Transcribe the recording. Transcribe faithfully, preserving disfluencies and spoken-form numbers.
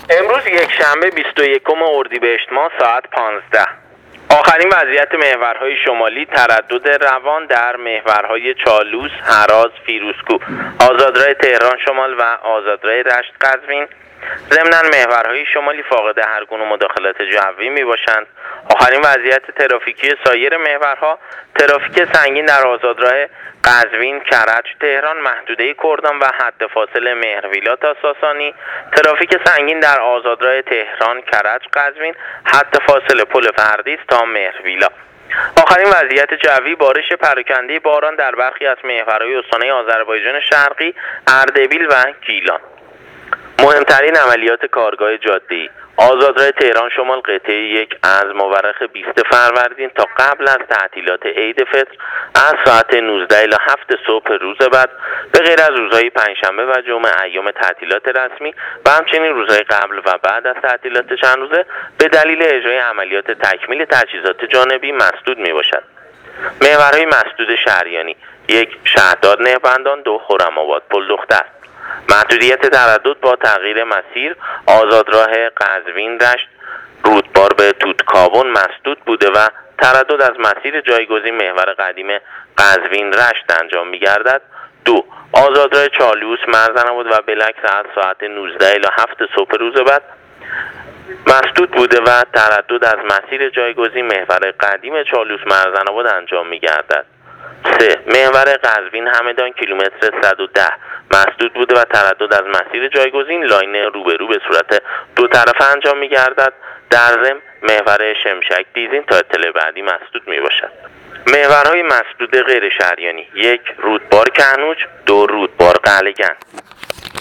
امروز یک شنبه بیست و یکم اردیبهشت ماه ساعت پانزده. آخرین وضعیت محورهای شمالی تردد روان در محورهای چالوس، هراز، فیروزکوه، آزادراه تهران شمال و آزادراه رشت قزوین. ضمناً محورهای شمالی فاقد هر گونه مداخلات جوی می باشند. آخرین وضعیت ترافیکی سایر محورها: ترافیک سنگین در آزادراه قزوین، کرج، تهران، محدوده کردان و حد فاصل مهرویلا تا ساسانی. ترافیک سنگین در آزادراه تهران، کرج، قزوین، حد فاصل پل فردیس تا مهرویلا. آخرین وضعیت جوی: بارش پراکنده باران در برخی از محورهای استانهای آذربایجان شرقی، اردبیل و گیلان. مهمترین عملیات کارگاه جاده‌ای: آزادراه تهران شمال قطعه یک از مورخ بیست فروردین تا قبل از تعطیلات عید فطر از ساعت نوزده الی هفت صبح روز بعد، به غیر از روزهای پنجشنبه و جمعه ایام تعطیلات رسمی و همچنین روزهای قبل و بعد از تعطیلات چند روزه، به دلیل اجرای عملیات تکمیل تجهیزات جانبی مسدود می باشد. محورهای مسدود شهریانی: یک، شهرداد نهبندان، دو، خرم‌آباد پل دختر. محدودیت تردد با تغییر مسیر: آزادراه قزوین رشت رودبار به توتکاون مسدود بوده و تردد از مسیر جایگزین محور قدیم قزوین رشت انجام می گردد. دو، آزادراه چالوس مرزن‌آباد و بلکس از ساعت نوزده الی هفت صبح روز بعد مسدود بوده و تردد از مسیر جایگزین محور قدیم چالوس مرزن‌آباد انجام می گردد. سه، محور قزوین همدان کیلومتر صد و ده مسدود بوده و تردد از مسیر جایگزین لاین روبرو به صورت دو طرفه انجام می گردد. در ضمن محور شمشک دیزین تا اطلاع بعدی مسدود می باشد. محورهای مسدود غیر شهریانی: یک، رودبار کهنوج، دو، رودبار قلعه‌گنج.